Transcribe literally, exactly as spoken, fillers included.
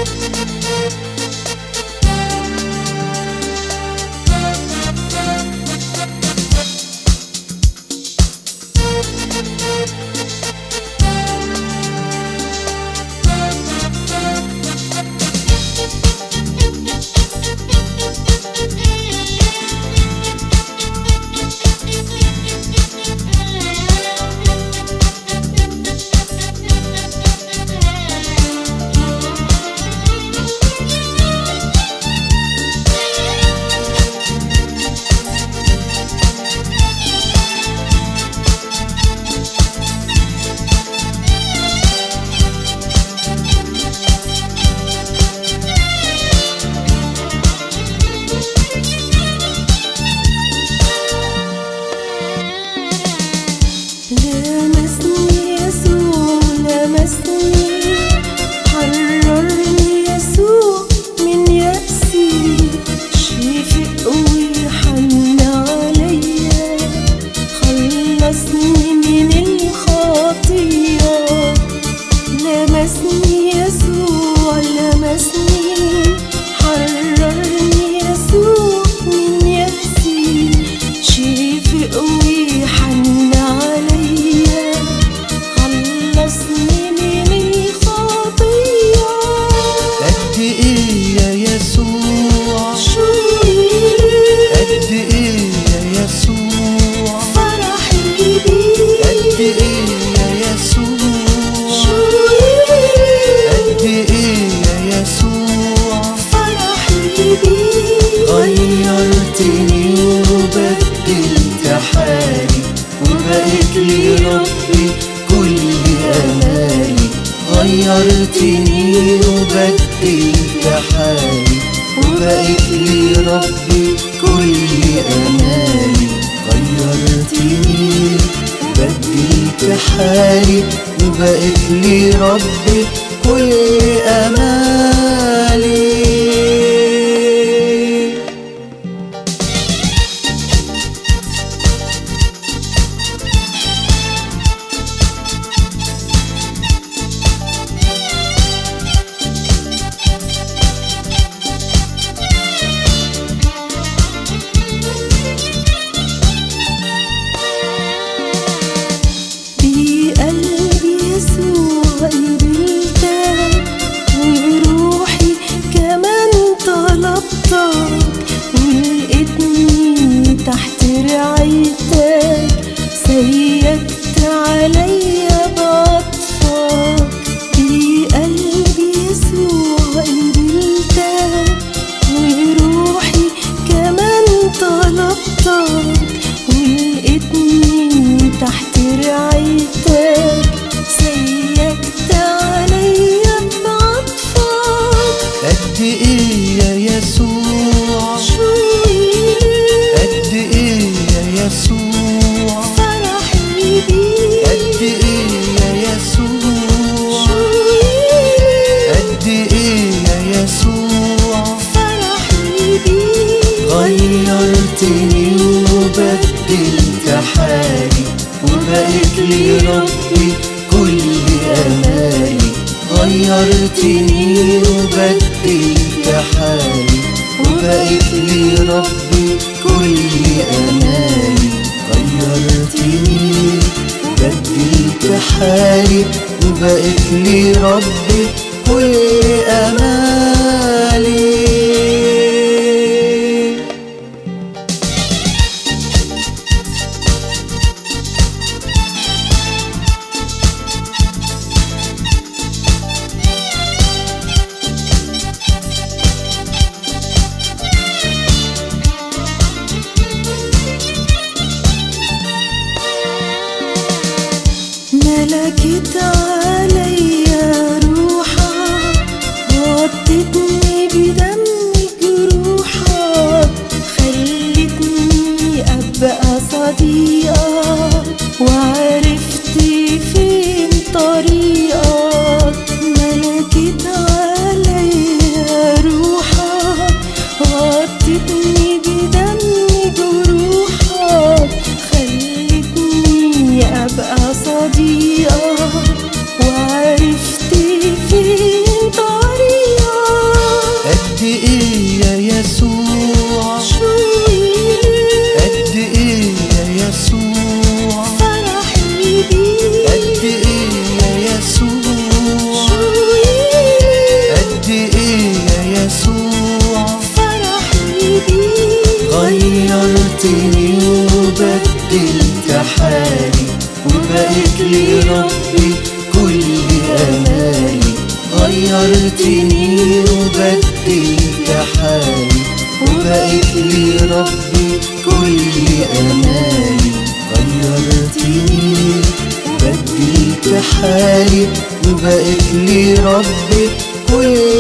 لمسني يسوع لمسني، حررني يسوع من يأسي، شفق وحن عليا، خلصني من الخطية. لمسني يسوع لمسني، حررني يسوع من يأسي، شفق وحن عليا، خلصني من الخطية. قد ايه يا يسوع، شو قد ايه يا يسوع، فرحي بيك، قد ايه يا يسوع، شو قد ايه يا يسوع، فرحي بيك. غيرتني وبدلت حالي، وبقيت لي ربي كل امالي. غيرتني وبدلت حالي، وبقيت لي ربي كل امالي. غيرتني وبدلت حالي، وبقيت لي ربي كل امالي. بقلبي يسوع قبلتك، وروحي كمان طلبتك، ولقيتني تحت رعايتك، سيدت عليا بعطفك. بقلبي يسوع قبلتك، وروحي كمان طلبتك، ولقيتني تحت رعايتك، سيدت عليا بعطفك. قد ايه يا يسوع، شو قد ايه يا يسوع، فرحي بيك، قد ايه يا يسوع، شو قد ايه يا يسوع، فرحي بيك. غيرتني وبدلت حالي، وبقيت لي ربي كل امالي. غيرتني وبدلت حالي، وبقيت لي ربي كل امالي. غيرتني وبدلت حالي، وبقيت لي ربي كل امالي. ملكت عليا روحك، وبقت لي ربي كل أمالي. غيرتني وبدلت حالي وبقت لي ربي كل أمالي. غيرتني وبدلت حالي وبقت لي ربي كل